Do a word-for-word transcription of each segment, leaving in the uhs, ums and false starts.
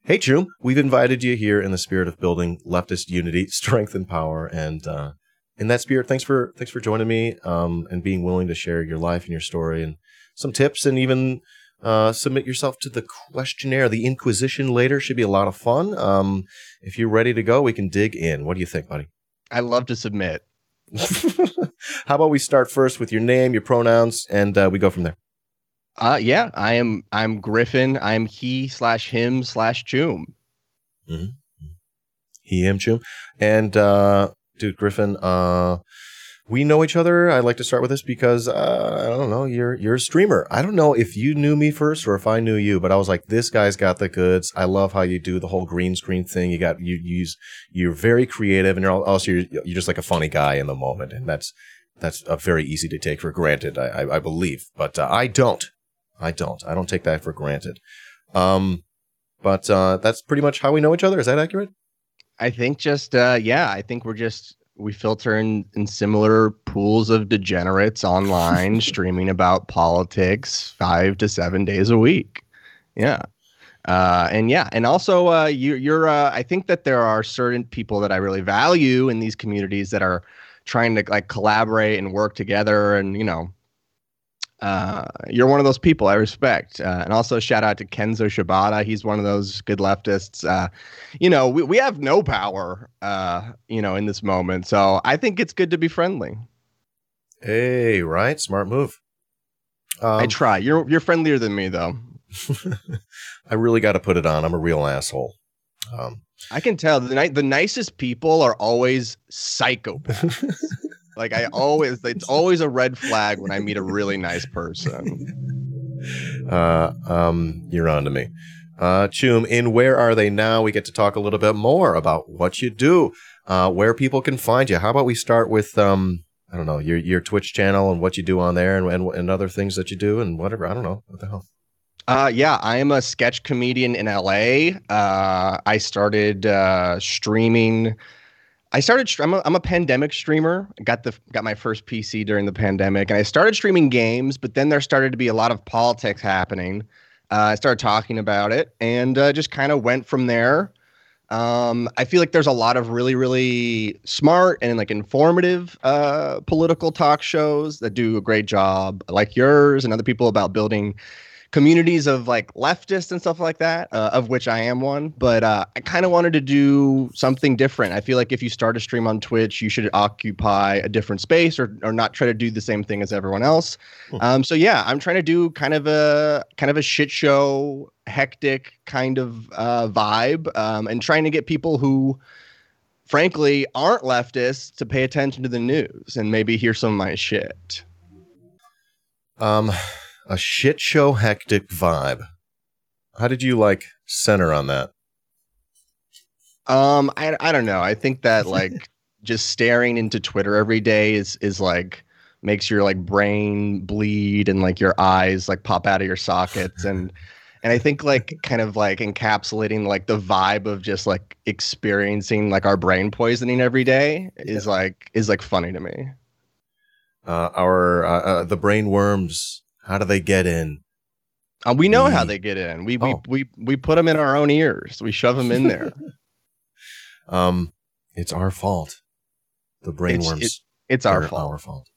Hey, Choom, we've invited you here in the spirit of building leftist unity, strength, and power. And uh, in that spirit, thanks for thanks for joining me um, and being willing to share your life and your story and some tips, and even uh, submit yourself to the questionnaire. The Inquisition later should be a lot of fun. Um, if you're ready to go, we can dig in. What do you think, buddy? I love to submit. How about we start first with your name, your pronouns, and uh, we go from there. Uh, yeah, I am. I'm Griffin. I'm he slash him slash Choom. Mm-hmm. He, him, Choom. And, uh, dude, Griffin, uh, we know each other. I'd like to start with this because, uh, I don't know, you're, you're a streamer. I don't know if you knew me first or if I knew you, but I was like, this guy's got the goods. I love how you do the whole green screen thing. You got, you use, you're very creative, and you're also, you're, you're just like a funny guy in the moment. And that's, that's uh, very easy to take for granted, I, I, I believe, but uh, I don't. I don't. I don't take that for granted. Um, but uh, that's pretty much how we know each other. Is that accurate? I think just, uh, yeah, I think we're just, we filter in, in similar pools of degenerates online streaming about politics five to seven days a week. Yeah. Uh, and yeah, and also uh, you, you're, uh, I think that there are certain people that I really value in these communities that are trying to like collaborate and work together, and, you know, Uh, you're one of those people I respect. Uh, and also shout out to Kenzo Shibata. He's one of those good leftists. Uh, you know, we, we have no power, uh, you know, in this moment. So I think it's good to be friendly. Hey, right. Smart move. Um, I try. You're, you're friendlier than me, though. I really got to put it on. I'm a real asshole. Um, I can tell the ni- the nicest people are always psychopaths. Like I always, it's always a red flag when I meet a really nice person. Uh, um, you're on to me. Uh, Choom, in Where Are They Now? We get to talk a little bit more about what you do, uh, where people can find you. How about we start with, um, I don't know, your your Twitch channel and what you do on there, and, and, and other things that you do and whatever. I don't know. What the hell? Uh, yeah, I am a sketch comedian in L A. Uh, I started uh, streaming. I started. I'm a, I'm a pandemic streamer. I got the got my first P C during the pandemic, and I started streaming games. But then there started to be a lot of politics happening. Uh, I started talking about it, and uh, just kind of went from there. Um, I feel like there's a lot of really, really smart and like informative uh, political talk shows that do a great job, like yours and other people, about building communities of like leftists and stuff like that, uh, of which I am one. But uh, I kind of wanted to do something different. I feel like if you start a stream on Twitch, you should occupy a different space, or or not try to do the same thing as everyone else. Hmm. Um, so yeah, I'm trying to do kind of a kind of a shit show, hectic kind of uh, vibe, um, and trying to get people who, frankly, aren't leftists to pay attention to the news and maybe hear some of my shit. Um. A shit show hectic vibe. How did you like center on that? Um, I I don't know. I think that like just staring into Twitter every day is is like makes your like brain bleed and like your eyes like pop out of your sockets, and and I think like kind of like encapsulating like the vibe of just like experiencing like our brain poisoning every day is yeah. like is like funny to me. Uh, our uh, uh, the brain worms. How do they get in? Uh, we know we, how they get in. We, oh. we we we put them in our own ears. We shove them in there. um, it's our fault. The brain it's, worms. It, it's our fault. Our fault.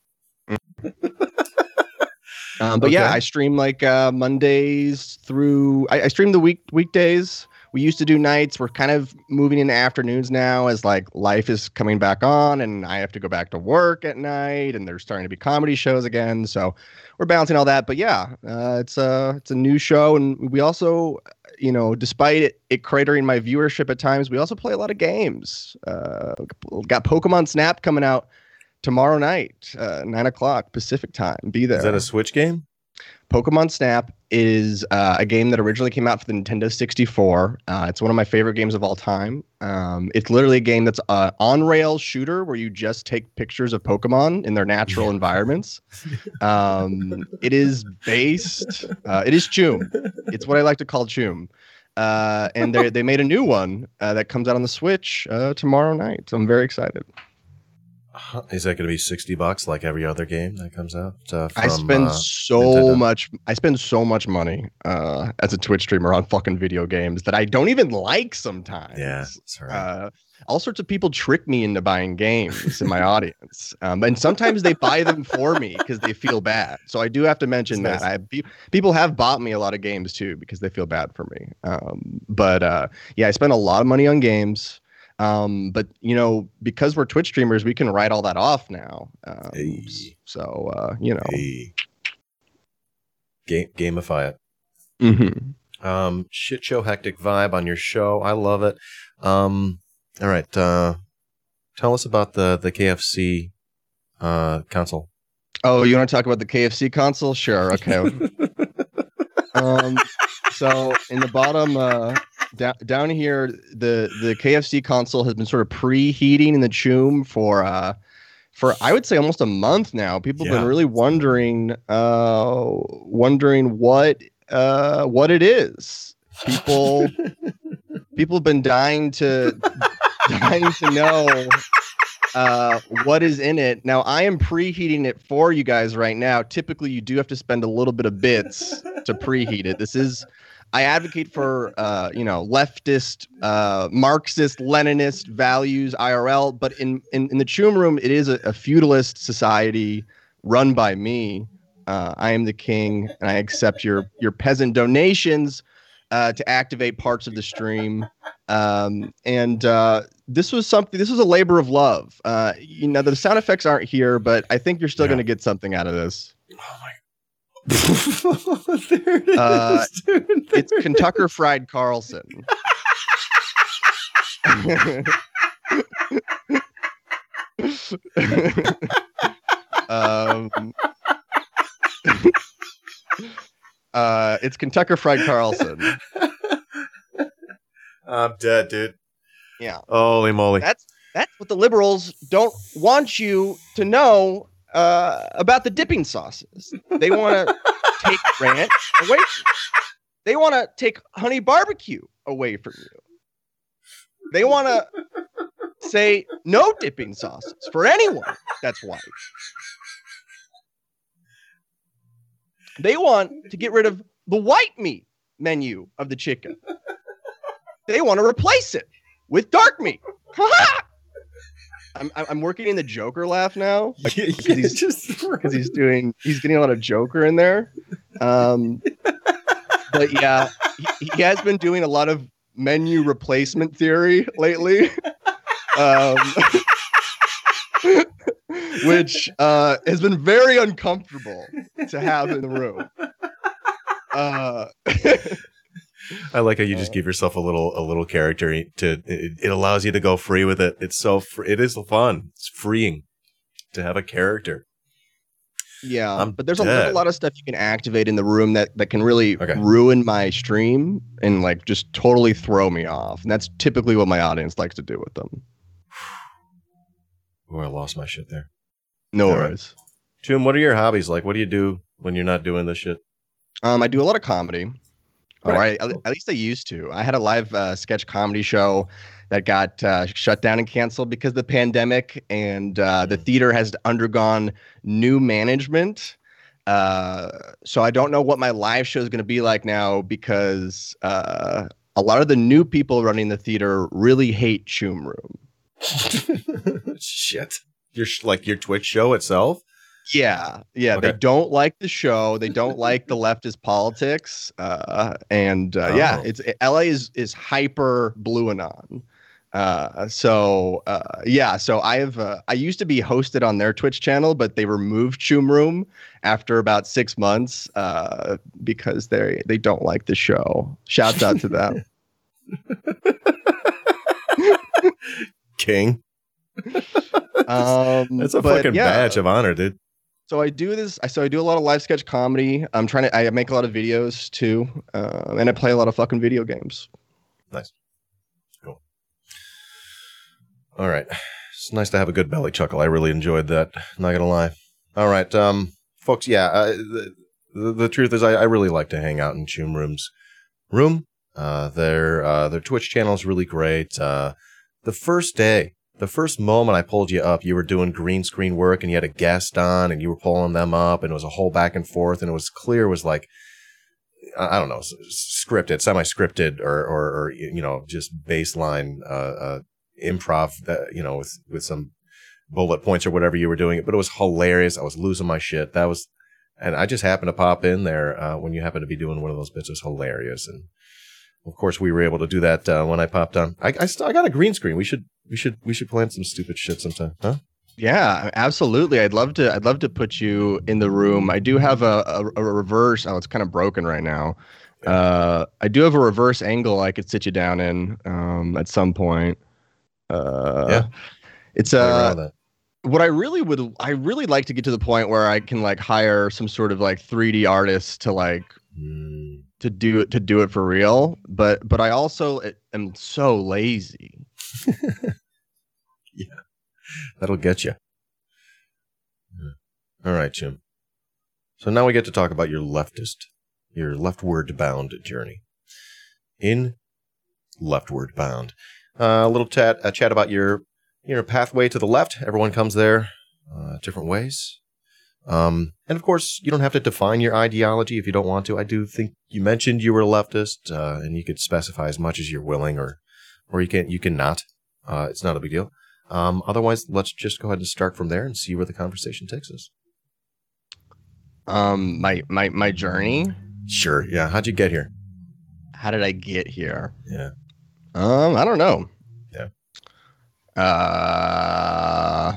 um, but okay. yeah, I stream like uh, Mondays through. I, I stream the week weekdays. We used to do nights. We're kind of moving into afternoons now as like life is coming back on, and I have to go back to work at night, and there's starting to be comedy shows again. So we're balancing all that. But yeah, uh, it's a it's a new show, and we also, you know, despite it, it cratering my viewership at times, we also play a lot of games. Uh, got Pokemon Snap coming out tomorrow night, uh, nine o'clock Pacific time. Be there. Is that a Switch game? Pokemon Snap is uh, a game that originally came out for the Nintendo sixty-four. Uh, it's one of my favorite games of all time. Um, it's literally a game that's an on-rails shooter where you just take pictures of Pokemon in their natural environments. Um, it is based... Uh, it is Choom. It's what I like to call Choom. Uh, and they they made a new one uh, that comes out on the Switch uh, tomorrow night. So I'm very excited. Is that going to be sixty bucks like every other game that comes out? Uh, from, I spend uh, so Nintendo? much. I spend so much money uh, as a Twitch streamer on fucking video games that I don't even like sometimes. Yeah, that's right. Uh, all sorts of people trick me into buying games in my audience, um, and sometimes they buy them for me because they feel bad. So I do have to mention That's that nice. I pe- people have bought me a lot of games too because they feel bad for me. Um, but uh, yeah, I spend a lot of money on games. Um, but you know, because we're Twitch streamers, we can write all that off now. Um, Hey. So uh, you know, Hey. Game, gamify it. mm-hmm. Um, shit show hectic vibe on your show. I love it. Um, all right. Uh, tell us about the, the K F C uh, console. Oh, you want to talk about the K F C console? Sure. Okay. um, so in the bottom, uh, down down here, the the K F C console has been sort of preheating in the Choom for uh for I would say almost a month now. People have Yeah. been really wondering uh wondering what uh what it is. People people have been dying to dying to know uh what is in it. Now I am preheating it for you guys right now. Typically you do have to spend a little bit of bits to preheat it. This is I advocate for uh you know leftist uh Marxist Leninist values I R L, but in in, in the Choom Room it is a, a feudalist society run by me. uh I am the king and I accept your your peasant donations uh to activate parts of the stream. Um and uh this was something this was a labor of love. Uh you know the sound effects aren't here, but I think you're still Yeah. going to get something out of this. Oh my. There it is, Uh, dude. It's Kentucker Fried Carlson. um, uh, it's Kentucker Fried Carlson. I'm dead, dude. Yeah, Holy moly. that's that's what the liberals don't want you to know uh, about the dipping sauces. They want to take ranch away from you. They want to take honey barbecue away from you. They want to say no dipping sauces for anyone that's white. They want to get rid of the white meat menu of the chicken. They want to replace it with dark meat. I'm I'm working in the Joker laugh now because he's- just because he's doing he's getting a lot of Joker in there. Um, but yeah, he, he has been doing a lot of menu replacement theory lately, um, which uh, has been very uncomfortable to have in the room. Uh, I like how you just give yourself a little a little character to it, it allows you to go free with it. It's so fr- it is fun. It's freeing to have a character. yeah, I'm but there's a, there's a dead. lot of stuff you can activate in the room that, that can really Okay. ruin my stream and like just totally throw me off. And that's typically what my audience likes to do with them. Oh, I lost my shit there. No All right. worries. Jim, what are your hobbies like? What do you do when you're not doing this shit? Um, I do a lot of comedy. All Right. right, at, at least I used to. I had a live uh, sketch comedy show that got uh, shut down and canceled because of the pandemic, and uh, the theater has undergone new management. Uh, so I don't know what my live show is going to be like now because uh, a lot of the new people running the theater really hate Choom Room. Shit. Your sh- like your Twitch show itself? Yeah, yeah. They Okay. don't like the show. They don't like the leftist politics. Uh, and uh, yeah, Oh. it's L A is is hyper blue anon. Uh, so uh, yeah, so I have uh, I used to be hosted on their Twitch channel, but they removed Choom Room after about six months uh, because they they don't like the show. Shouts out to them. King. Um, That's a but fucking yeah. badge of honor, dude. So I do this. I so I do a lot of live sketch comedy. I'm trying to. I make a lot of videos too, uh, and I play a lot of fucking video games. Nice. Cool. All right. It's nice to have a good belly chuckle. I really enjoyed that. Not gonna lie. All right, um, folks. Yeah, uh, the, the the truth is, I, I really like to hang out in Choom Room's room. Uh, their uh, their Twitch channel is really great. Uh, the first day, the first moment I pulled you up, you were doing green screen work and you had a guest on and you were pulling them up and it was a whole back and forth and it was clear it was like, I don't know, scripted, semi-scripted or, or, or you know, just baseline uh, uh, improv, that, you know, with, with some bullet points or whatever you were doing. But it was hilarious. I was losing my shit. That was, and I just happened to pop in there uh, when you happened to be doing one of those bits. It was hilarious. And of course, we were able to do that uh, when I popped on. I, I still I got a green screen. We should we should we should plan some stupid shit sometime, huh? Yeah, absolutely. I'd love to. I'd love to put you in the room. I do have a, a, a reverse. Oh, it's kind of broken right now. Uh, I do have a reverse angle I could sit you down in um, at some point. Uh, yeah, it's uh, what I really would. I really like to get to the point where I can like hire some sort of like three D artist to like. Mm. to do it to do it for real, but but I also am so lazy. Yeah, that'll get you. Yeah. All right, Jim. So now we get to talk about your leftist, your leftward bound journey. In Leftward Bound, uh, a little chat, a chat about your your pathway to the left. Everyone comes there uh, different ways. Um, and of course, you don't have to define your ideology if you don't want to. I do think you mentioned you were a leftist, uh, and you could specify as much as you're willing, or, or you can, you can not. Uh, it's not a big deal. Um, otherwise, let's just go ahead and start from there and see where the conversation takes us. Um, my, my, my journey. Sure. Yeah. How'd you get here? How did I get here? Yeah. Um, I don't know. Yeah. Uh,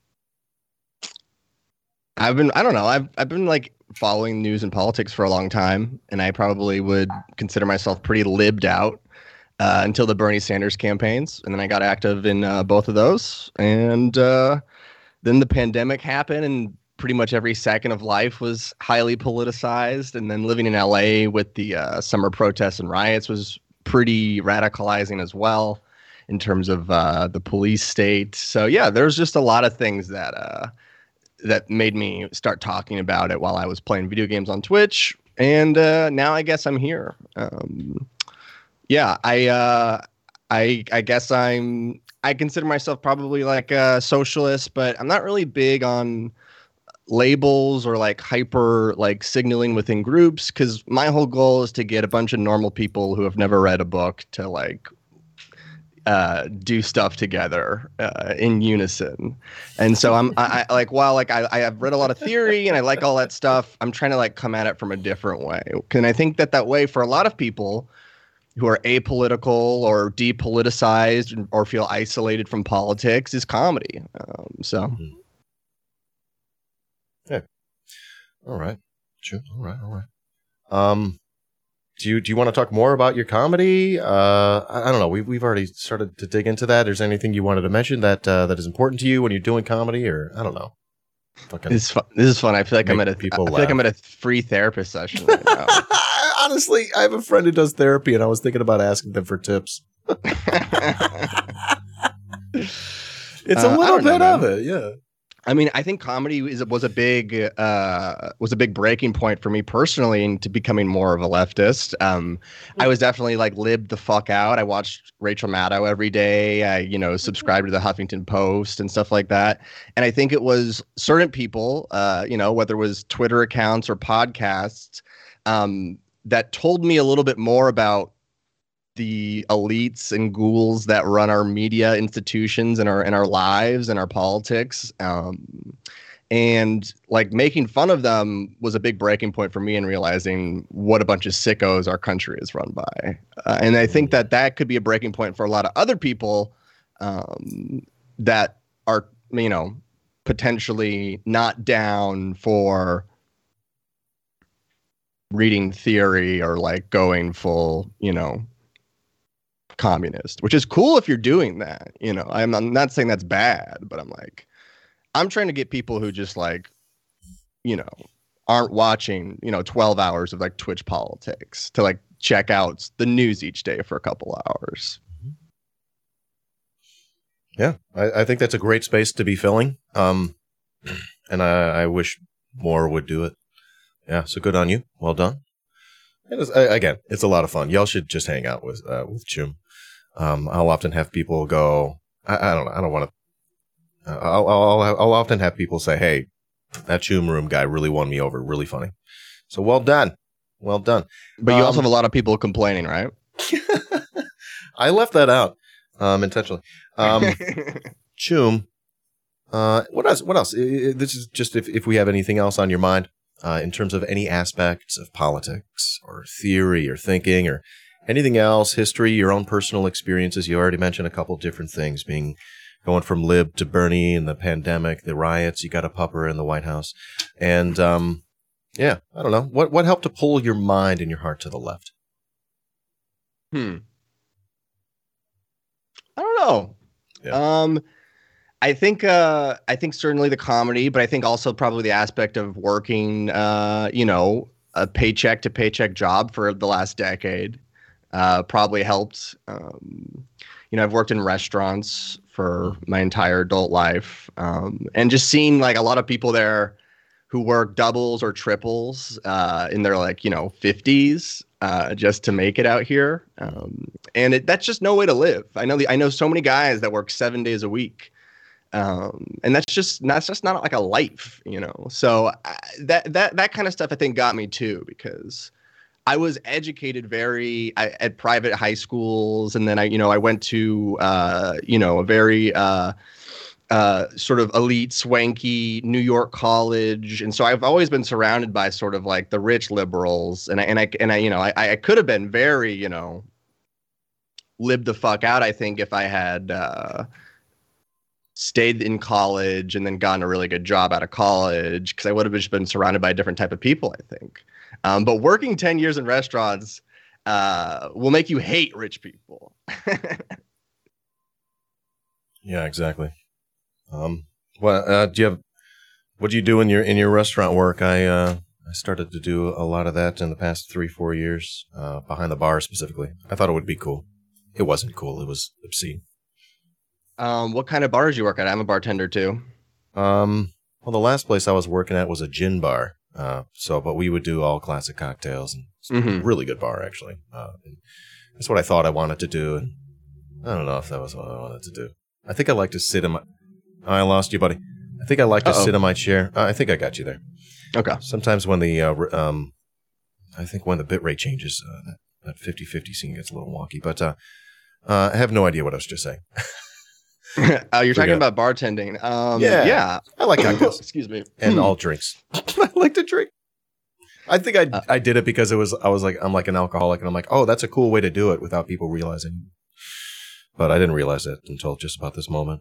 I've been, I don't know. I've, I've been like following news and politics for a long time, and I probably would consider myself pretty libbed out uh, until the Bernie Sanders campaigns. And then I got active in uh, both of those. And uh, then the pandemic happened, and pretty much every second of life was highly politicized. And then living in L A with the uh, summer protests and riots was pretty radicalizing as well in terms of uh, the police state. So yeah, there's just a lot of things that uh, that made me start talking about it while I was playing video games on Twitch. And uh, now I guess I'm here. Um, yeah, I, uh, I, I guess I'm, I consider myself probably like a socialist, but I'm not really big on labels or like hyper like signaling within groups. Cause my whole goal is to get a bunch of normal people who have never read a book to like uh do stuff together uh in unison. And so I'm I, I like while like I, I have read a lot of theory and I like all that stuff, I'm trying to like come at it from a different way. And I think that that way for a lot of people who are apolitical or depoliticized or feel isolated from politics is comedy. Um, so mm-hmm. Yeah. All right. Sure. All right. All right. Um Do you do you want to talk more about your comedy? Uh, I, I don't know. We've we've already started to dig into that. Is there anything you wanted to mention that uh, that is important to you when you're doing comedy, or I don't know? Fucking this is fun. This is fun. I feel like I'm at a. I feel laugh. like I'm at a free therapist session right now. Honestly, I have a friend who does therapy, and I was thinking about asking them for tips. It's a uh, little bit know, of it, yeah. I mean, I think comedy is was a big uh, was a big breaking point for me personally into becoming more of a leftist. Um, I was definitely like libbed the fuck out. I watched Rachel Maddow every day. I, you know, subscribed to the Huffington Post and stuff like that. And I think it was certain people, uh, you know, whether it was Twitter accounts or podcasts, um, that told me a little bit more about the elites and ghouls that run our media institutions and our and our lives and our politics, um, and like making fun of them was a big breaking point for me in realizing what a bunch of sickos our country is run by. Uh, and I think that that could be a breaking point for a lot of other people um, that are, you know, potentially not down for reading theory or like going full, you know, communist, which is cool if you're doing that. You know, I'm, I'm not saying that's bad, but I'm like, I'm trying to get people who just like, you know, aren't watching, you know, twelve hours of like Twitch politics to like check out the news each day for a couple hours. Yeah, I, I think that's a great space to be filling. Um, and I, I wish more would do it. Yeah, so good on you. Well done. It is, again, it's a lot of fun. Y'all should just hang out with uh, with Jim. Um, I'll often have people go, I, I don't know. I don't want to. Uh, I'll, I'll I'll often have people say, "Hey, that Choom Room guy really won me over. Really funny." So well done, well done. But you um, also have a lot of people complaining, right? I left that out um, intentionally. Um, Choom. Uh, what else? What else? This is just if, if we have anything else on your mind uh, in terms of any aspects of politics or theory or thinking or anything else, history, your own personal experiences. You already mentioned a couple different things, being going from Lib to Bernie and the pandemic, the riots. You got a pupper in the White House, and um, yeah, I don't know what what helped to pull your mind and your heart to the left. Hmm. I don't know. Yeah. Um. I think uh, I think certainly the comedy, but I think also probably the aspect of working, uh, you know, a paycheck to paycheck job for the last decade uh, probably helped. Um, you know, I've worked in restaurants for my entire adult life, um, and just seeing like a lot of people there who work doubles or triples uh, in their like, you know, fifties uh, just to make it out here. Um, and it, that's just no way to live. I know the, I know so many guys that work seven days a week. Um, and that's just that's just not like a life, you know. So I, that that that kind of stuff I think got me too, because I was educated very I, at private high schools, and then I you know I went to uh, you know a very uh, uh, sort of elite, swanky New York college, and so I've always been surrounded by sort of like the rich liberals, and I and I and I you know I I could have been very you know lived the fuck out, I think, if I had. Uh, stayed in college and then gotten a really good job out of college, because I would have just been surrounded by a different type of people, I think. Um, but working ten years in restaurants uh, will make you hate rich people. Yeah, exactly. Um, well, uh, do you have, what do you do in your, in your restaurant work? I, uh, I started to do a lot of that in the past three, four years, uh, behind the bar specifically. I thought it would be cool. It wasn't cool. It was obscene. Um, what kind of bars you work at? I'm a bartender too. Um, well, the last place I was working at was a gin bar. Uh, so, but we would do all classic cocktails, and it's mm-hmm. a really good bar, actually. Uh, that's what I thought I wanted to do. And I don't know if that was what I wanted to do. I think I like to sit in my, oh, I lost you, buddy. I think I like to Uh-oh. sit in my chair. Uh, I think I got you there. Okay. Sometimes when the, uh, um, I think when the bit rate changes, uh, that, that fifty-fifty scene gets a little wonky, but, uh, uh, I have no idea what I was just saying. Oh, you're talking about bartending. Um, yeah, yeah. I like cocktails. Excuse me. And all drinks. I like to drink. I think I uh, I did it because it was I was like I'm like an alcoholic, and I'm like, oh, that's a cool way to do it without people realizing. But I didn't realize it until just about this moment.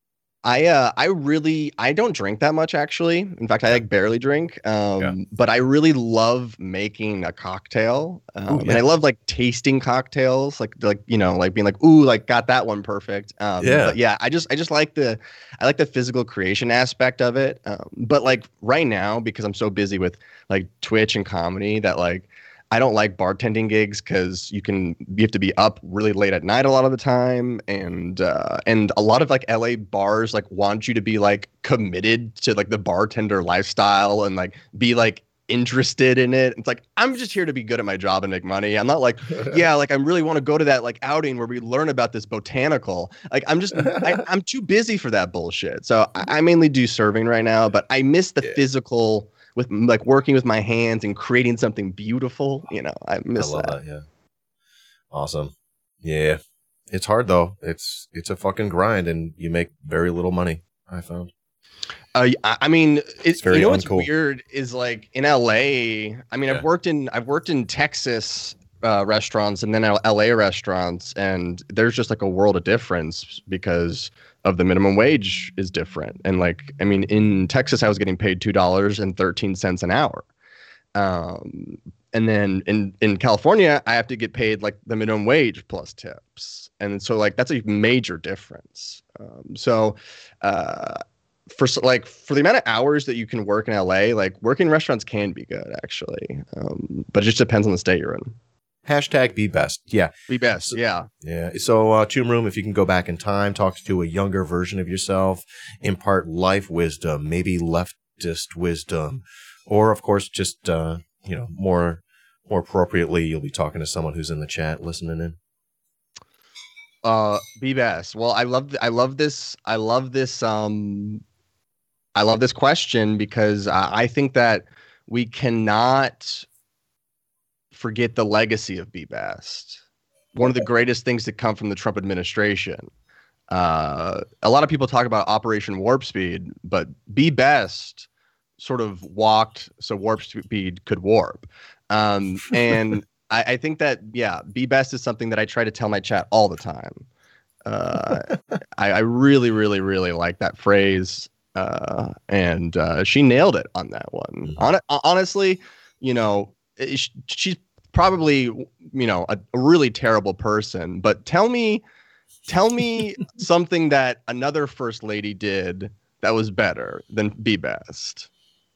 I uh I really I don't drink that much, actually. In fact, I like barely drink. Um, yeah. But I really love making a cocktail, um, ooh, yeah. and I love like tasting cocktails, like like you know, like being like, ooh, like got that one perfect. Um, yeah, but yeah. I just I just like the I like the physical creation aspect of it. Um, but like right now, because I'm so busy with like Twitch and comedy, that like. I don't like bartending gigs because you can you have to be up really late at night a lot of the time, and uh, and a lot of like L A bars like want you to be like committed to like the bartender lifestyle and like be like interested in it. It's like, I'm just here to be good at my job and make money. I'm not like, yeah, like I really want to go to that like outing where we learn about this botanical. Like I'm just I, I'm too busy for that bullshit. So I, I mainly do serving right now, but I miss the yeah. physical. With like working with my hands and creating something beautiful, you know, I miss I love that. that. Yeah, awesome. Yeah, it's hard though. It's it's a fucking grind, and you make very little money. I found. Uh, I mean, it's very you know what's uncool. Weird is like in L A. I mean, yeah. I've worked in I've worked in Texas uh, restaurants and then L A restaurants, and there's just like a world of difference because. Of the minimum wage is different. And like, I mean, in Texas, I was getting paid two dollars and thirteen cents an hour. Um, and then in, in California, I have to get paid like the minimum wage plus tips. And so like, that's a major difference. Um, so uh, for like, for the amount of hours that you can work in L A, like working in restaurants can be good actually. Um, but it just depends on the state you're in. Hashtag be best. Yeah. Be best. Yeah. Yeah. So, uh, Choom Room, if you can go back in time, talk to a younger version of yourself, impart life wisdom, maybe leftist wisdom, or of course, just, uh, you know, more, more appropriately, you'll be talking to someone who's in the chat listening in. Uh, be best. Well, I love th- I love this. I love this. Um, I love this question because I, I think that we cannot forget the legacy of Be Best. One of the greatest things to come from the Trump administration. Uh, a lot of people talk about Operation Warp Speed, but Be Best sort of walked so Warp Speed could warp. Um, and I, I think that, yeah, Be Best is something that I try to tell my chat all the time. Uh, I, I really, really, really like that phrase. Uh, and uh, she nailed it on that one. Hon- honestly, you know, it, she's probably, you know, a, a really terrible person. But tell me, tell me something that another first lady did that was better than Be Best.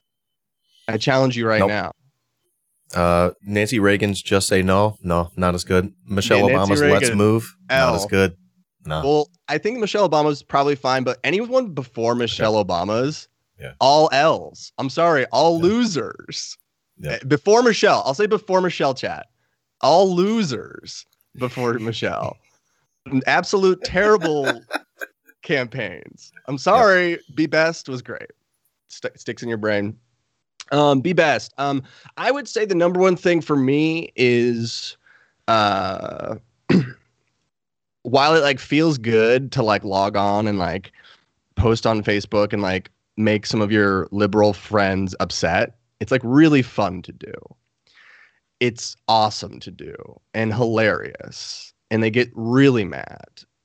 I challenge you right nope. now. Uh, Nancy Reagan's Just Say No. No, not as good. Michelle yeah, Obama's Reagan, Let's Move. L. Not as good. No. Well, I think Michelle Obama's probably fine, but anyone before Michelle yeah. Obama's, yeah. all L's. I'm sorry, all yeah. losers. Yeah. Before Michelle, I'll say before Michelle, chat. All losers before Michelle. Absolute terrible campaigns. I'm sorry. Yep. Be Best was great. St- sticks in your brain. Um, Be Best. Um, I would say the number one thing for me is, uh, while it like feels good to like log on and like post on Facebook and like make some of your liberal friends upset, it's like really fun to do. It's awesome to do and hilarious, and they get really mad.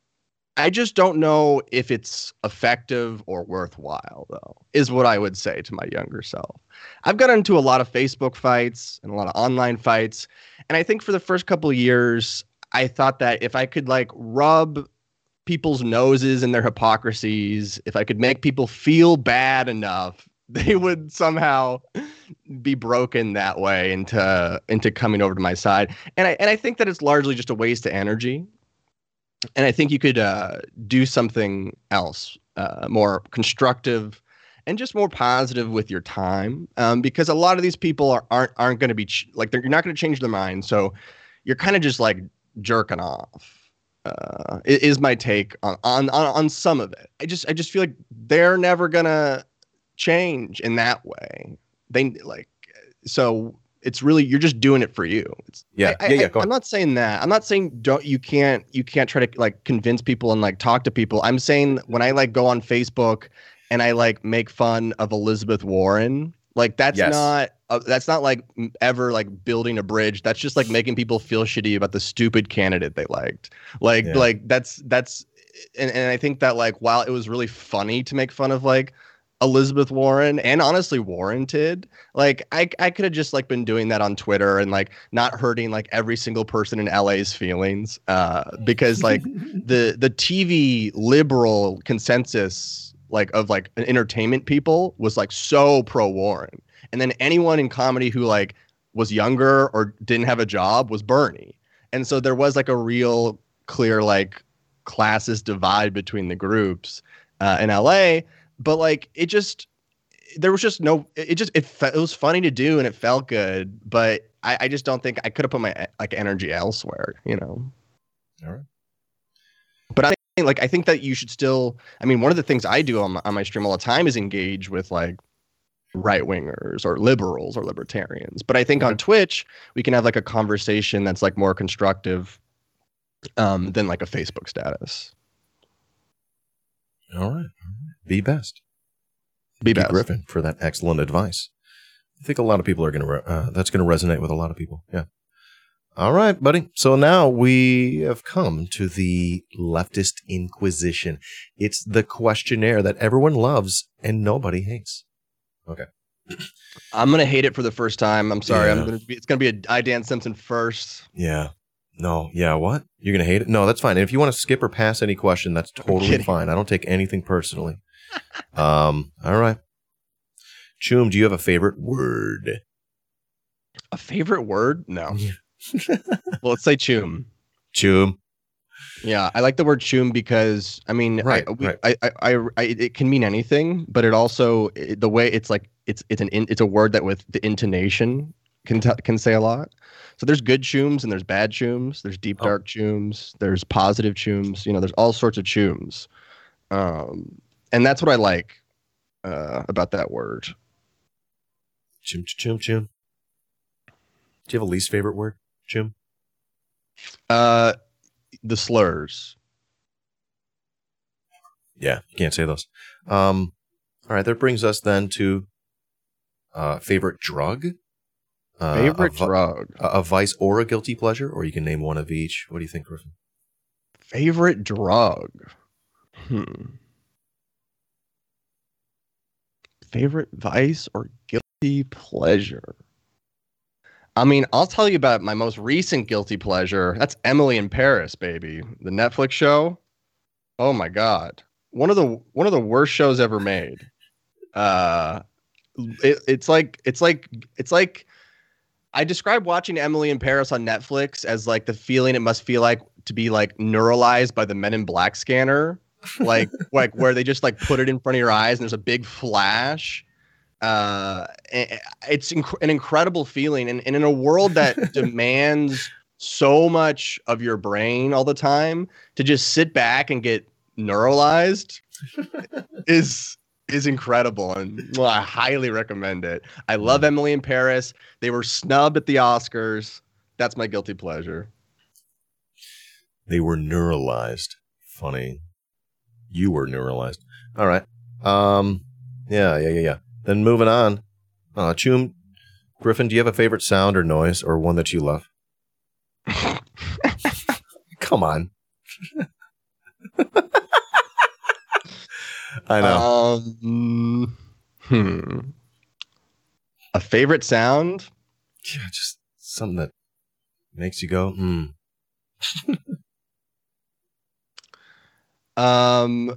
I just don't know if it's effective or worthwhile, though, is what I would say to my younger self. I've gotten into a lot of Facebook fights and a lot of online fights, and I think for the first couple of years, I thought that if I could like rub people's noses and their hypocrisies, if I could make people feel bad enough, they would somehow be broken that way into into coming over to my side. And I and I think that it's largely just a waste of energy. And I think you could uh, do something else, uh, more constructive and just more positive with your time, um, because a lot of these people are, aren't aren't going to be ch- like you're not going to change their mind. So you're kind of just like jerking off. Uh, is my take on, on on on some of it. I just I just feel like they're never gonna change in that way. They like so. It's really you're just doing it for you. It's, yeah, I, yeah, yeah. Go I, I'm not saying that. I'm not saying don't you can't you can't try to like convince people and like talk to people. I'm saying when I like go on Facebook and I like make fun of Elizabeth Warren, like that's yes. not uh, that's not like ever like building a bridge. That's just like making people feel shitty about the stupid candidate they liked. Like yeah. like that's that's and, and I think that like while it was really funny to make fun of like Elizabeth Warren and honestly warranted, like I I could have just like been doing that on Twitter and like not hurting like every single person in L A's feelings, uh because like the the T V liberal consensus like of like entertainment people was like so pro Warren, and then anyone in comedy who like was younger or didn't have a job was Bernie, and so there was like a real clear like classist divide between the groups uh, in L A. But like it just there was just no it just it, it was funny to do and it felt good, but I, I just don't think I could have put my like energy elsewhere, you know. All right. But I think like I think that you should still. I mean, one of the things I do on my, on my stream all the time is engage with like right wingers or liberals or libertarians. But I think okay. on Twitch we can have like a conversation that's like more constructive um, than like a Facebook status. All right. Be best. Be Thank best. you, Griffin, for that excellent advice. I think a lot of people are going to, re- uh, that's going to resonate with a lot of people. Yeah. All right, buddy. So now we have come to the leftist inquisition. It's the questionnaire that everyone loves and nobody hates. Okay. I'm going to hate it for the first time. I'm sorry. Yeah. I'm going to be, it's going to be a I, Dan Simpson first. Yeah. No, yeah, what? You're going to hate it? No, that's fine. And if you want to skip or pass any question, that's totally fine. I don't take anything personally. um, all right. Choom, do you have a favorite word? A favorite word? No. Well, let's say choom. Choom. Yeah, I like the word choom because, I mean, right, I, we, right. I, I, I, I, it can mean anything, but it also, it, the way it's like, it's it's an in, it's a word that with the intonation can t- can say a lot. So there's good chooms and there's bad chooms. There's deep Oh. dark chooms. There's positive chooms. You know, there's all sorts of chooms. Um, and that's what I like uh, about that word. Chum, chum, chum. Do you have a least favorite word, Chum? Uh, the slurs. Yeah, you can't say those. Um, all right, that brings us then to uh, favorite drug. Uh, Favorite a vi- drug. A, a vice or a guilty pleasure, or you can name one of each. What do you think, Griffin? Favorite drug. Hmm. Favorite vice or guilty pleasure? I mean, I'll tell you about my most recent guilty pleasure. That's Emily in Paris, baby. The Netflix show. Oh my God. One of the one of the worst shows ever made. Uh it, it's like it's like it's like I describe watching Emily in Paris on Netflix as like the feeling it must feel like to be like neuralized by the Men in Black scanner. Like like where they just like put it in front of your eyes and there's a big flash. Uh, it's inc- an incredible feeling, and, and in a world that demands so much of your brain all the time, to just sit back and get neuralized is is incredible, and well, I highly recommend it. I love Emily in Paris. They were snubbed at the Oscars. That's my guilty pleasure. They were neuralized. Funny. You were neuralized. All right. Um. Yeah. Yeah. Yeah. Yeah. Then moving on, uh, Chum, Griffin, do you have a favorite sound or noise or one that you love? Come on. I know. Um, hmm. A favorite sound? Yeah, just something that makes you go, hmm. um,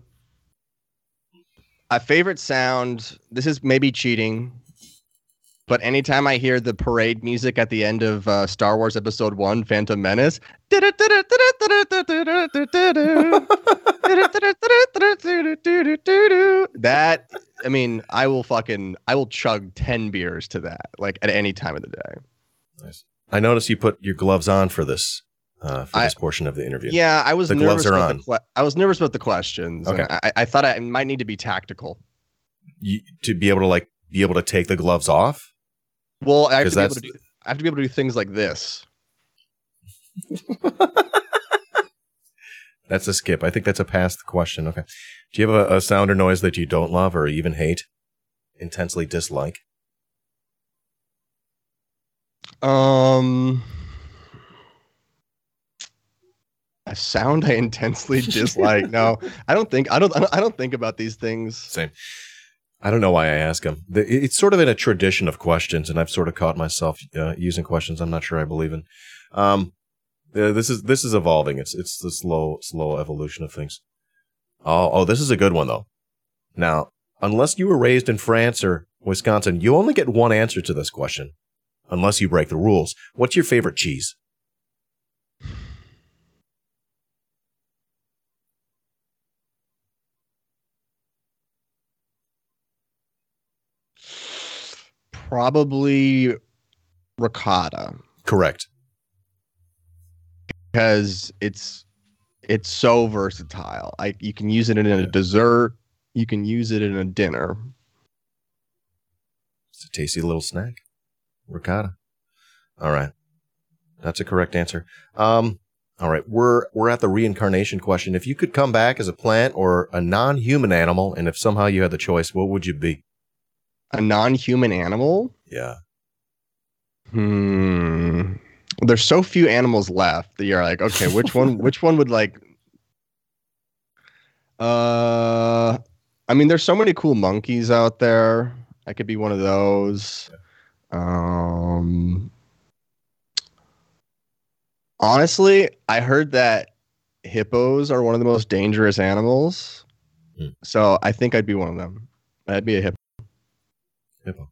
a favorite sound. This is maybe cheating. But anytime I hear the parade music at the end of uh, Star Wars Episode One, Phantom Menace, that I mean, I will fucking I will chug ten beers to that, like at any time of the day. Nice. I noticed you put your gloves on for this uh, for I, this portion of the interview. Yeah, I was the nervous gloves are about on. The que- I was nervous about the questions. Okay, I, I thought I might need to be tactical. You, to be able to like be able to take the gloves off. Well, I have to be able to do, I have to be able to do things like this. That's a skip. I think that's a past question. Okay. Do you have a, a sound or noise that you don't love or even hate? Intensely dislike? Um, a sound I intensely dislike. No, I don't think I don't I don't think about these things. Same. I don't know why I ask them. It's sort of in a tradition of questions, and I've sort of caught myself uh, using questions I'm not sure I believe in. Um, uh, this is this is evolving. It's it's the slow slow evolution of things. Oh, oh, this is a good one though. Now, unless you were raised in France or Wisconsin, you only get one answer to this question, unless you break the rules. What's your favorite cheese? Probably ricotta. Correct. Because it's it's so versatile. I you can use it in a dessert. You can use it in a dinner. It's a tasty little snack. Ricotta. All right. That's a correct answer. Um, all right. We're we're at the reincarnation question. If you could come back as a plant or a non-human animal, and if somehow you had the choice, what would you be? A non-human animal? Yeah. Hmm. There's so few animals left that you're like, okay, which one which one would like uh I mean, there's so many cool monkeys out there. I could be one of those. Um Honestly, I heard that hippos are one of the most dangerous animals. Hmm. So I think I'd be one of them. I'd be a hippo. Hippo.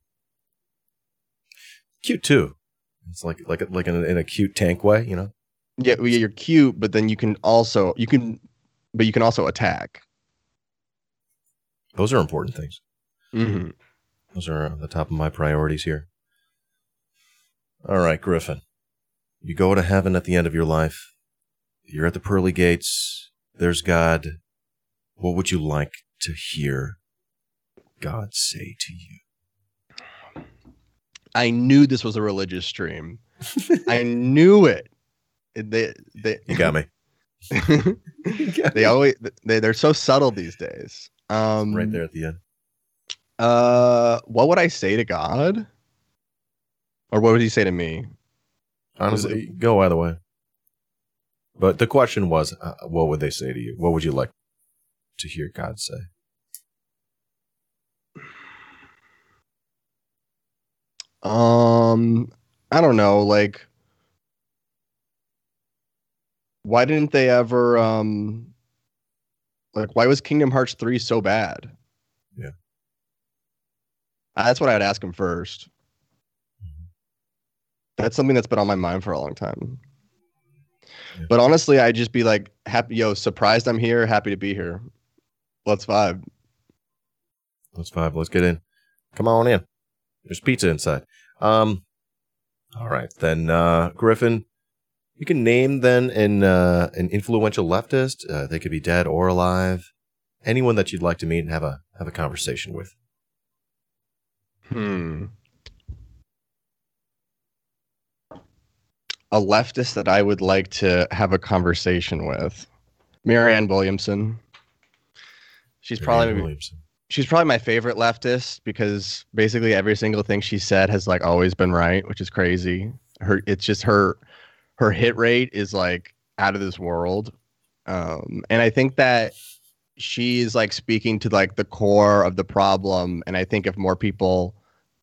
Cute too. It's like like like in a, in a cute tank way, you know. Yeah, well, you're cute, but then you can also you can, but you can also attack. Those are important things. Mm-hmm. Those are at the top of my priorities here. All right, Griffin. You go to heaven at the end of your life. You're at the pearly gates. There's God. What would you like to hear God say to you? I knew this was a religious stream. I knew it. They, they, you got me. you got they me. always they, they're so subtle these days. Um, right there at the end. Uh, what would I say to God? Or what would he say to me? Honestly, go either way. But the question was, uh, what would they say to you? What would you like to hear God say? Um, I don't know. Like, why didn't they ever? Um, like, why was Kingdom Hearts three so bad? Yeah, uh, that's what I'd ask him first. That's something that's been on my mind for a long time. Yeah. But honestly, I'd just be like, happy, yo, surprised I'm here, happy to be here. Let's vibe. Let's vibe. Let's get in. Come on in. There's pizza inside. Um, all right, then, uh, Griffin, you can name then an, uh, an influential leftist. Uh, they could be dead or alive. Anyone that you'd like to meet and have a have a conversation with. Hmm. A leftist that I would like to have a conversation with, Marianne Williamson. She's Marianne probably Williamson. She's probably my favorite leftist because basically every single thing she said has like always been right, which is crazy. Her, it's just her, her hit rate is like out of this world, um, and I think that she is like speaking to like the core of the problem. And I think if more people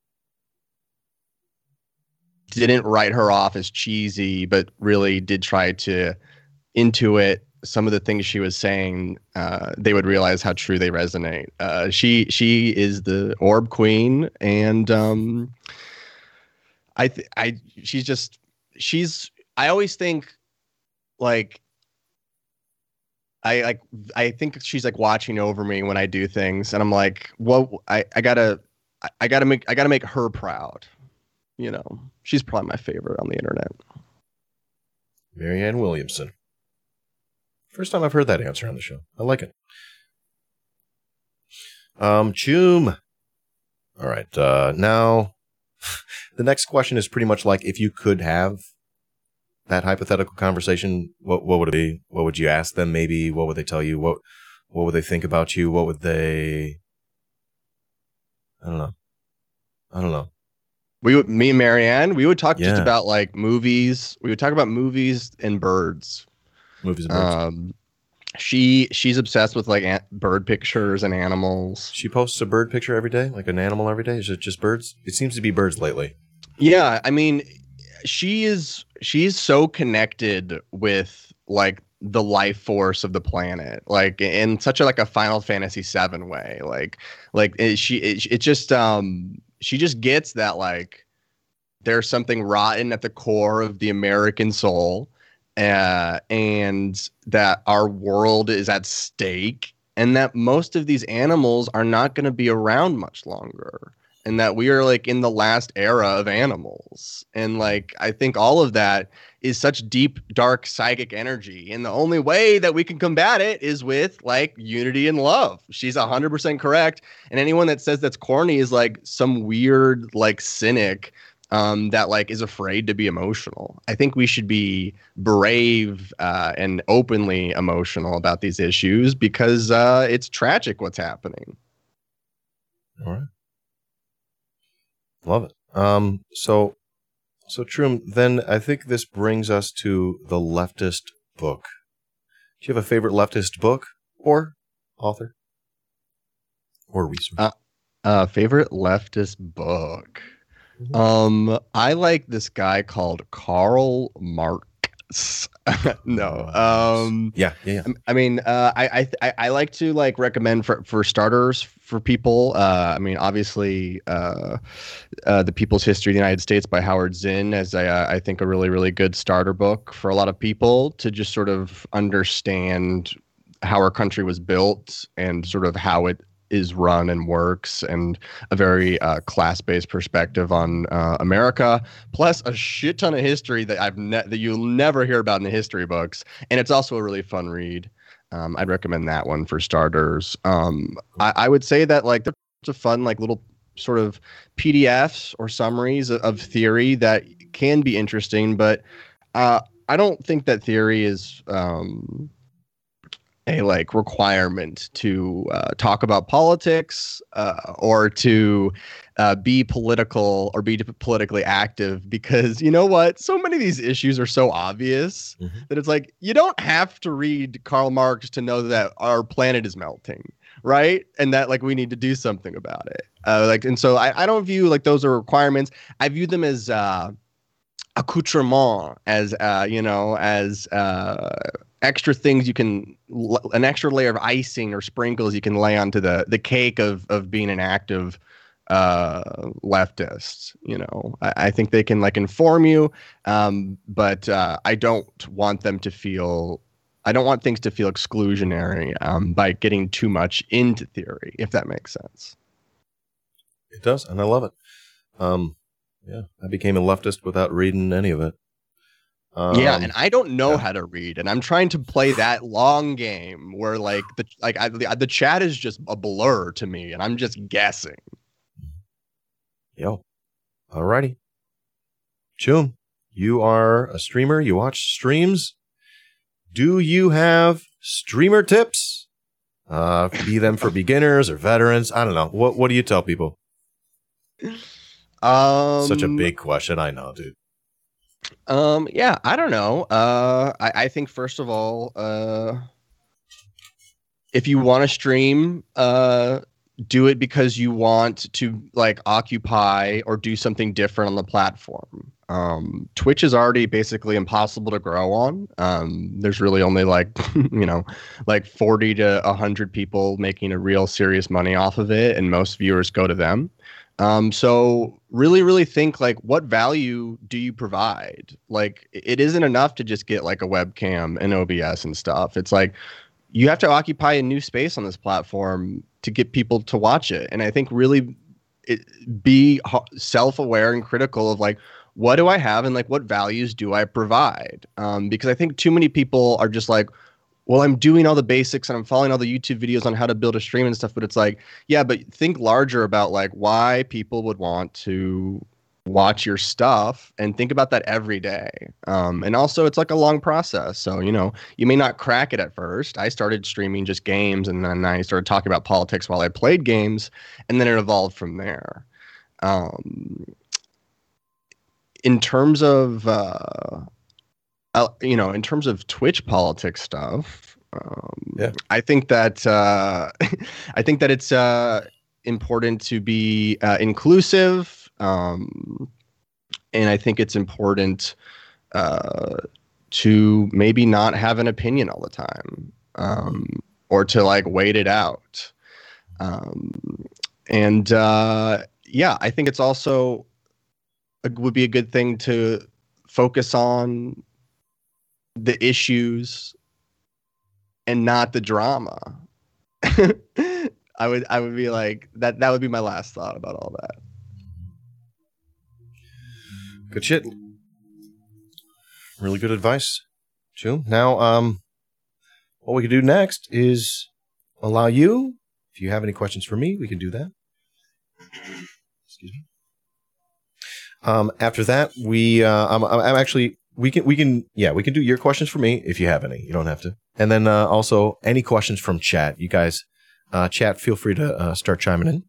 didn't write her off as cheesy, but really did try to intuit some of the things she was saying, uh, they would realize how true they resonate. Uh, she she is the orb queen, and um, I th- I she's just she's. I always think like I like I think she's like watching over me when I do things, and I'm like, well, I I gotta I, I gotta make I gotta make her proud. You know, she's probably my favorite on the internet. Marianne Williamson. First time I've heard that answer on the show. I like it. Um, Choom. All right. Uh, now, the next question is pretty much like if you could have that hypothetical conversation, what what would it be? What would you ask them? Maybe what would they tell you? What what would they think about you? What would they? I don't know. I don't know. We would, me and Marianne, we would talk yeah. just about like movies. We would talk about movies and birds. Movies and birds. Um, she she's obsessed with like an- bird pictures and animals. She posts a bird picture every day, like an animal every day. Is it just birds? It seems to be birds lately. Yeah, I mean, she is she's so connected with like the life force of the planet, like in such a like a Final Fantasy seven way. Like like it, she it, it just um she just gets that like there's something rotten at the core of the American soul, uh, and that our world is at stake, and that most of these animals are not going to be around much longer, and that we are like in the last era of animals. And like I think all of that is such deep, dark, psychic energy, and the only way that we can combat it is with like unity and love. She's one hundred percent correct, and anyone that says that's corny is like some weird like cynic um, that like is afraid to be emotional. I think we should be brave uh, and openly emotional about these issues because uh, it's tragic what's happening. All right. Love it. Um, so, so Troom, then I think this brings us to the leftist book. Do you have a favorite leftist book or author or resource? Uh, uh, favorite leftist book. Um, I like this guy called Karl Marx. no. Um, yeah, yeah, yeah. I mean, uh, I, I, I like to like recommend for, for starters for people. Uh, I mean, obviously, uh, uh, The People's History of the United States by Howard Zinn is, uh, I think, a really, really good starter book for a lot of people to just sort of understand how our country was built and sort of how it is run and works, and a very uh, class-based perspective on uh, America, plus a shit ton of history that I've ne- that you'll never hear about in the history books, and it's also a really fun read. Um, I'd recommend that one for starters. Um, I, I would say that like there's a fun like little sort of P D Fs or summaries of, of theory that can be interesting, but uh, I don't think that theory is um, a like requirement to uh, talk about politics uh, or to uh, be political or be politically active, because you know what? So many of these issues are so obvious mm-hmm. that it's like, you don't have to read Karl Marx to know that our planet is melting, right? And that like we need to do something about it. Uh, like, and so I, I don't view like those are requirements. I view them as uh, accoutrement, as uh, you know, as uh, extra things you can, an extra layer of icing or sprinkles you can lay onto the the cake of of being an active uh, leftist. You know, I, I think they can like inform you, um, but uh, I don't want them to feel. I don't want things to feel exclusionary um, by getting too much into theory, if that makes sense. It does, and I love it. Um, yeah, I became a leftist without reading any of it. Um, yeah, and I don't know yeah. how to read, and I'm trying to play that long game where like the like I, the, the chat is just a blur to me, and I'm just guessing. Yo, alrighty, Choom, you are a streamer. You watch streams. Do you have streamer tips? Uh, be them for beginners or veterans. I don't know. What What do you tell people? Um, Such a big question. I know, dude. Um, yeah, I don't know. Uh, I, I think first of all, uh, if you want to stream, uh, do it because you want to like occupy or do something different on the platform. Um, Twitch is already basically impossible to grow on. Um, there's really only like, you know, like forty to a hundred people making a real serious money off of it, and most viewers go to them. Um, so really, really think like, what value do you provide? Like, it isn't enough to just get like a webcam and O B S and stuff. It's like, you have to occupy a new space on this platform to get people to watch it. And I think really it, be self-aware and critical of like, what do I have and like, what values do I provide? Um, because I think too many people are just like, well, I'm doing all the basics and I'm following all the YouTube videos on how to build a stream and stuff. But it's like, yeah, but think larger about like why people would want to watch your stuff, and think about that every day. Um, and also it's like a long process. So, you know, you may not crack it at first. I started streaming just games, and then I started talking about politics while I played games, and then it evolved from there. Um, in terms of, uh, Uh, you know, in terms of Twitch politics stuff, um, yeah. I think that uh, I think that it's uh, important to be uh, inclusive, um, and I think it's important uh, to maybe not have an opinion all the time, um, or to like wait it out. Um, and uh, yeah, I think it's also it would be a good thing to focus on the issues and not the drama. I would I would be like that that would be my last thought about all that. Good shit. Really good advice, Choom. Now, um, what we can do next is allow you, if you have any questions for me, we can do that. Excuse me. Um, after that, we uh, I'm I'm actually. We can, we can, yeah, we can do your questions for me if you have any. You don't have to. And then uh, also any questions from chat. You guys, uh, chat, feel free to uh, start chiming in.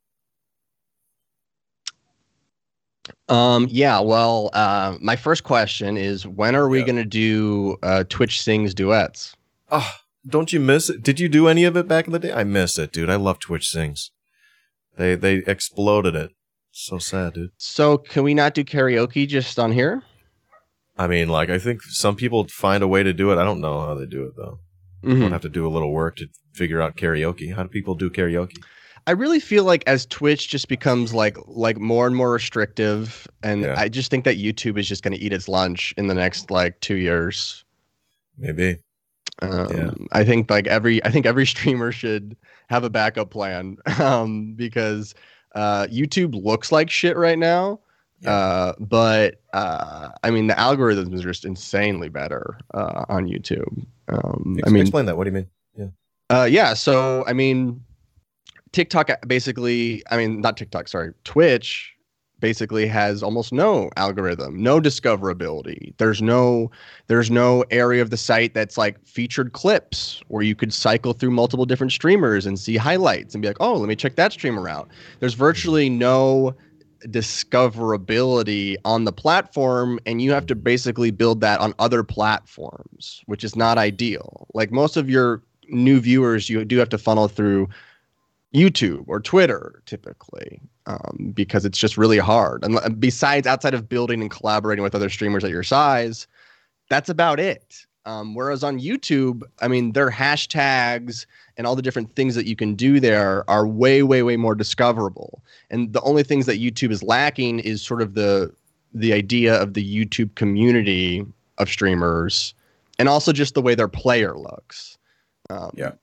Um, yeah, well, uh, my first question is, when are we yeah. going to do uh, Twitch Sings duets? Oh, don't you miss it? Did you do any of it back in the day? I miss it, dude. I love Twitch Sings. They, they exploded it. So sad, dude. So can we not do karaoke just on here? I mean, like, I think some people find a way to do it. I don't know how they do it, though. Mm-hmm. We'll have to do a little work to figure out karaoke. How do people do karaoke? I really feel like as Twitch just becomes like like more and more restrictive, and yeah. I just think that YouTube is just going to eat its lunch in the next like two years. Maybe. Um, Yeah. I think like every I think every streamer should have a backup plan um, because uh, YouTube looks like shit right now. Yeah. Uh, but uh, I mean, the algorithms are just insanely better uh, on YouTube. Um, Ex- I mean, explain that. What do you mean? Yeah. uh, yeah. So I mean, TikTok basically, I mean, not TikTok, sorry, Twitch basically has almost no algorithm, no discoverability. There's no there's no area of the site that's like featured clips where you could cycle through multiple different streamers and see highlights and be like, "Oh, let me check that streamer out." There's virtually no discoverability on the platform, and you have to basically build that on other platforms, which is not ideal. Like most of your new viewers, you do have to funnel through YouTube or Twitter typically, um, because it's just really hard. And besides, outside of building and collaborating with other streamers at your size, that's about it. Um, whereas on YouTube, I mean, their hashtags and all the different things that you can do there are way, way, way more discoverable. And the only things that YouTube is lacking is sort of the the idea of the YouTube community of streamers, and also just the way their player looks. Um, Yeah.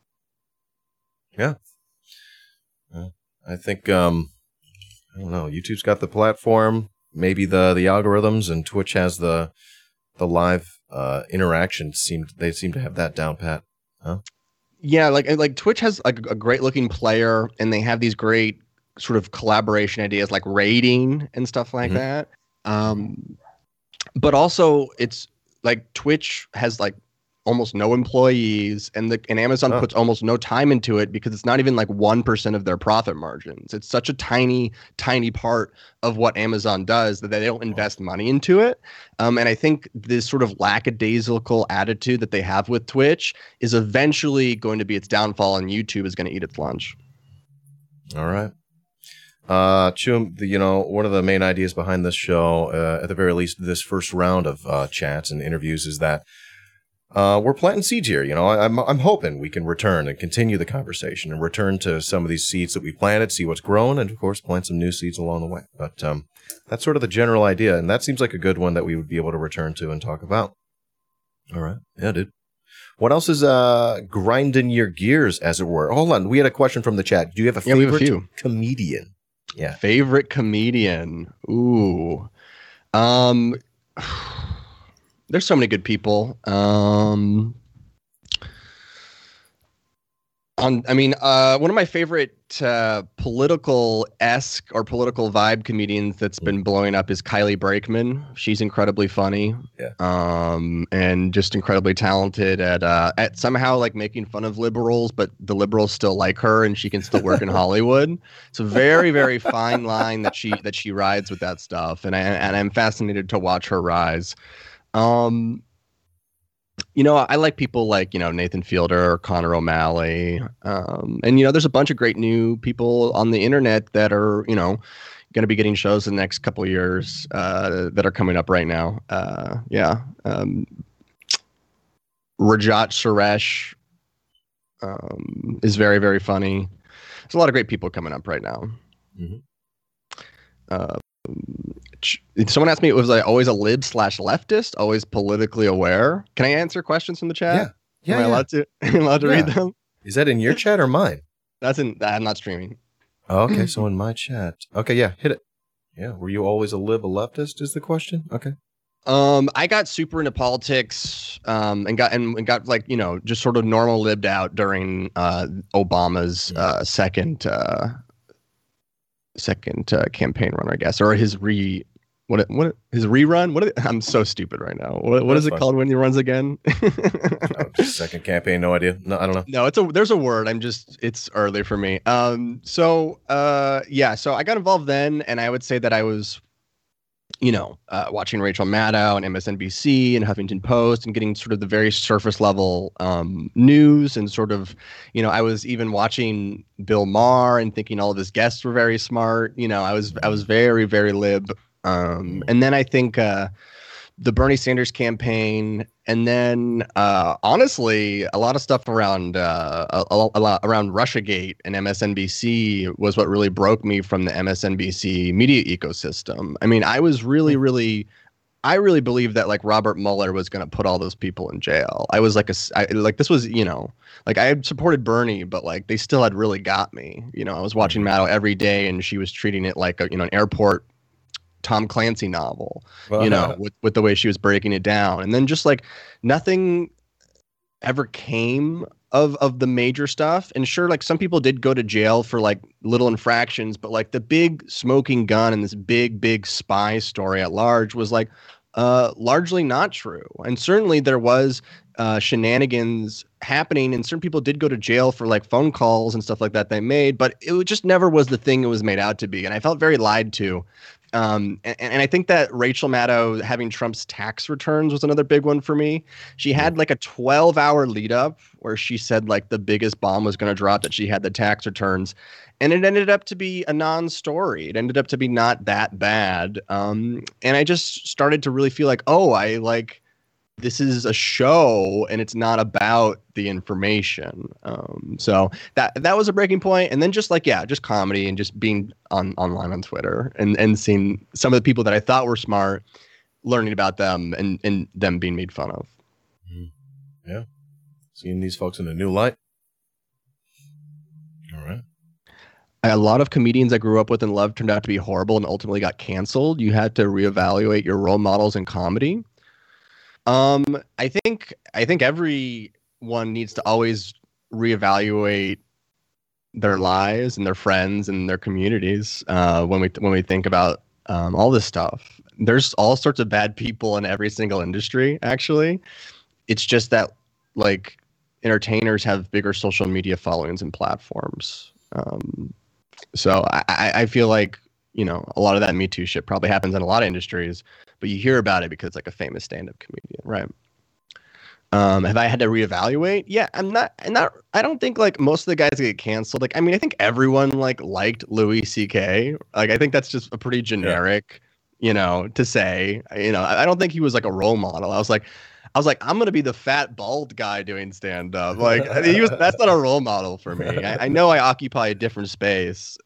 Yeah. Uh, I think um, I don't know. YouTube's got the platform, maybe the the algorithms, and Twitch has the the live uh, interaction. Seemed they seem to have that down pat. Huh? Yeah, like like Twitch has like a great looking player, and they have these great sort of collaboration ideas like raiding and stuff like Mhm. that. Um, but also, it's like Twitch has like almost no employees, and the and Amazon Oh. puts almost no time into it because it's not even like one percent of their profit margins. It's such a tiny, tiny part of what Amazon does that they don't invest money into it. Um, and I think this sort of lackadaisical attitude that they have with Twitch is eventually going to be its downfall, and YouTube is going to eat its lunch. All right. Uh, Chum, the, you know, one of the main ideas behind this show, uh, at the very least, this first round of uh, chats and interviews, is that uh, we're planting seeds here. You know, I, I'm I'm hoping we can return and continue the conversation and return to some of these seeds that we planted, see what's grown, and of course, plant some new seeds along the way. But um, that's sort of the general idea, and that seems like a good one that we would be able to return to and talk about. All right, yeah, dude. What else is uh grinding your gears, as it were? Hold on, we had a question from the chat. Do you have a Yeah, we have a favorite few. comedian? Yeah. Favorite comedian? Ooh. Um, there's so many good people. Um, on, I mean, uh, one of my favorite uh, political-esque or political vibe comedians that's been blowing up is Kylie Brakeman. She's incredibly funny. Yeah. Um, and just incredibly talented at uh, at somehow like making fun of liberals, but the liberals still like her, and she can still work in Hollywood. It's a very, very fine line that she that she rides with that stuff, and I and I'm fascinated to watch her rise. Um, you know, I like people like, you know, Nathan Fielder or Connor O'Malley. Um, and, you know, there's a bunch of great new people on the internet that are, you know, going to be getting shows in the next couple of years uh, that are coming up right now. Uh, yeah. Um, Rajat Suresh um, is very, very funny. There's a lot of great people coming up right now. Mm-hmm. Uh, Someone asked me, was I always a lib slash leftist, always politically aware? Can I answer questions from the chat? Yeah. Yeah. Am I yeah. allowed to, am I allowed to Yeah. read them? Is that in your chat or mine? That's in, I'm not streaming. Oh, okay, so in my chat. Okay, yeah, hit it. Yeah, were you always a lib, a leftist? Is the question? Okay. Um, I got super into politics, um, and got and, and got like you know just sort of normal libbed out during uh Obama's uh second uh second uh, campaign run, I guess, or his re what what his rerun. What I'm so stupid right now. What what That's is it fine. called when he runs again? Oh, second campaign, no idea. No, I don't know. No, it's a there's a word. I'm just it's early for me. Um, so uh, yeah, so I got involved then, and I would say that I was, you know, uh, watching Rachel Maddow and M S N B C and Huffington Post and getting sort of the very surface level um, news and sort of, you know, I was even watching Bill Maher and thinking all of his guests were very smart. You know, I was I was very very lib. Um, and then I think uh, the Bernie Sanders campaign, and then uh, honestly, a lot of stuff around uh, a, a lot around Russiagate and M S N B C was what really broke me from the M S N B C media ecosystem. I mean, I was really, really, I really believe that like Robert Mueller was going to put all those people in jail. I was like a I, like this was, you know, like I had supported Bernie, but like they still had really got me. You know, I was watching Mhm. Maddow every day, and she was treating it like a, you know, an airport Tom Clancy novel, you know, with, with the way she was breaking it down. And then just like nothing ever came of of the major stuff. And sure, like some people did go to jail for like little infractions, but like the big smoking gun and this big, big spy story at large was like uh, largely not true. And certainly there was uh, shenanigans happening, and certain people did go to jail for like phone calls and stuff like that they made, but it just never was the thing it was made out to be. And I felt very lied to. Um, and, and I think that Rachel Maddow having Trump's tax returns was another big one for me. She had like a twelve hour lead up where she said like the biggest bomb was going to drop, that she had the tax returns. And it ended up to be a non-story. It ended up to be not that bad. Um, and I just started to really feel like, oh, I like, this is a show and it's not about the information. Um, so that that was a breaking point. And then just like, yeah, just comedy and just being on online on Twitter and, and seeing some of the people that I thought were smart, learning about them and, and them being made fun of. Yeah. Seeing these folks in a new light. All right. A lot of comedians I grew up with and loved turned out to be horrible and ultimately got canceled. You had to reevaluate your role models in comedy. Um, I think I think everyone needs to always reevaluate their lives and their friends and their communities uh, when we when we think about um, all this stuff. There's all sorts of bad people in every single industry. Actually, it's just that like entertainers have bigger social media followings and platforms. Um, so I, I feel like, you know, a lot of that Me Too shit probably happens in a lot of industries, but you hear about it because it's like a famous stand-up comedian, right? Um, have I had to reevaluate? Yeah, I'm not. I'm not. I don't think like most of the guys that get canceled. Like, I mean, I think everyone like liked Louis C K. Like, I think that's just a pretty generic, yeah. you know, to say. You know, I, I don't think he was like a role model. I was like, I was like, I'm gonna be the fat bald guy doing stand-up. Like, he was. That's not a role model for me. I, I know I occupy a different space.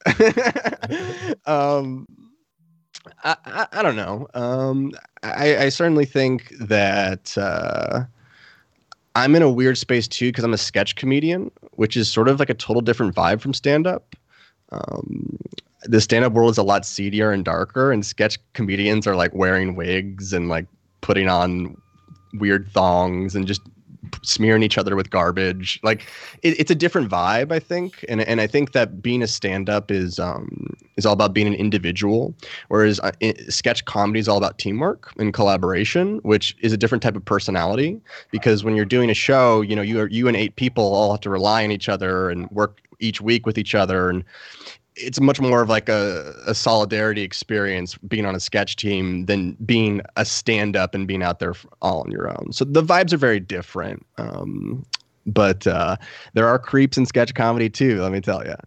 um. I, I, I don't know. Um, I, I certainly think that uh, I'm in a weird space too because I'm a sketch comedian, which is sort of like a total different vibe from stand-up. Um, the stand-up world is a lot seedier and darker, and sketch comedians are like wearing wigs and like putting on weird thongs and just smearing each other with garbage. Like it, it's a different vibe, I think. And and I think that being a stand-up is um is all about being an individual, whereas uh, it, sketch comedy is all about teamwork and collaboration, which is a different type of personality. Because when you're doing a show, you know, you are you and eight people all have to rely on each other and work each week with each other, and it's much more of like a, a solidarity experience being on a sketch team than being a stand-up and being out there all on your own. So the vibes are very different. Um, but uh, there are creeps in sketch comedy too, let me tell you.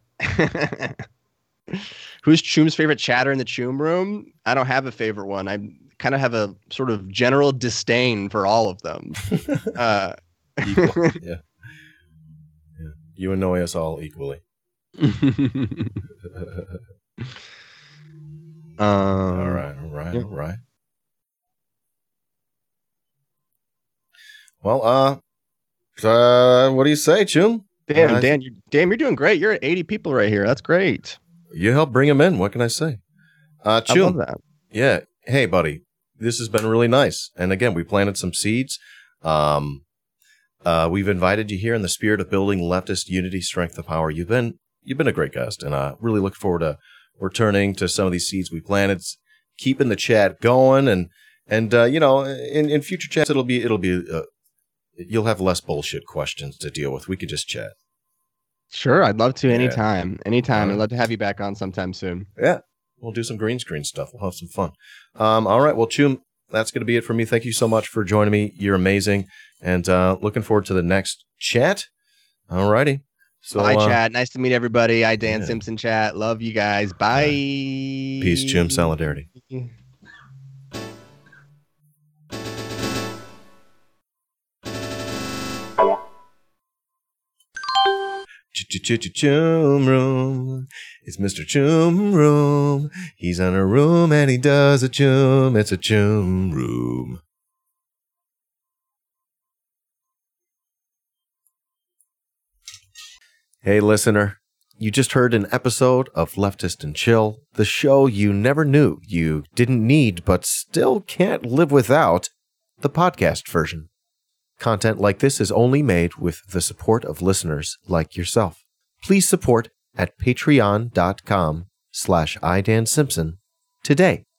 Who's Choom's favorite chatter in the Choom room? I don't have a favorite one. I kind of have a sort of general disdain for all of them. uh, Equal. Yeah. Yeah. You annoy us all equally. um, all right, all right, yeah. all right. Well, uh, uh, what do you say, Choom? Dan, uh, Dan, you, damn, you're doing great. You're at eighty people right here. That's great. You helped bring them in. What can I say? Uh, Choom, I love that. Yeah. Hey, buddy, this has been really nice. And again, we planted some seeds. Um, uh, we've invited you here in the spirit of building leftist unity, strength, and power. You've been You've been a great guest, and I uh, really look forward to returning to some of these seeds we planted, keeping the chat going, and and uh, you know, in, in future chats, it'll be it'll be uh, you'll have less bullshit questions to deal with. We could just chat. Sure, I'd love to Yeah. anytime, anytime. Right. I'd love to have you back on sometime soon. Yeah, we'll do some green screen stuff. We'll have some fun. Um, all right, well, Choom, that's going to be it for me. Thank you so much for joining me. You're amazing, and uh, looking forward to the next chat. All righty. So, Bye, uh, chat. Nice to meet everybody. I Dan yeah. Simpson, chat. Love you guys. Bye. Peace, Choom. Solidarity. Ch-ch-ch-choom room. It's Mister Choom Room. He's on a room and he does a choom. It's a choom room. Hey, listener. You just heard an episode of Leftist and Chill, the show you never knew you didn't need but still can't live without, the podcast version. Content like this is only made with the support of listeners like yourself. Please support at patreon.com slash iDanSimpson today.